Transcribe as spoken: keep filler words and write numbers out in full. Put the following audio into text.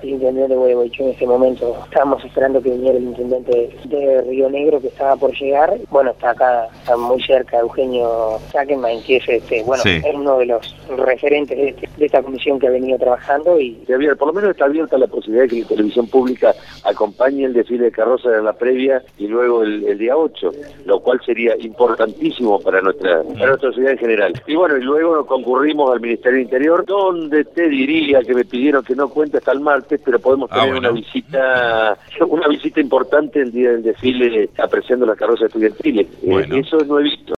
el intendente de Gualeguaychú en ese momento. Estábamos esperando que viniera el intendente de Río Negro, que estaba por llegar. Bueno, está acá, está muy cerca, Eugenio Sackenman, que es, este, bueno, sí. es uno de los referentes de, este, de esta comisión que ha venido trabajando. Y por lo menos está abierta la posibilidad de que la televisión pública acompañe el desfile de carrozas en la previa y luego el, el día ocho, lo cual sería importantísimo para nuestra, para nuestra sociedad en general. Y bueno, y luego concurrimos al Ministerio del Interior, donde te diría que me pidieron que no cuente hasta el martes, pero podemos tener ah, bueno. una visita una visita importante el día del desfile apreciando las carrozas estudiantiles. Bueno. Eh, eso no he visto.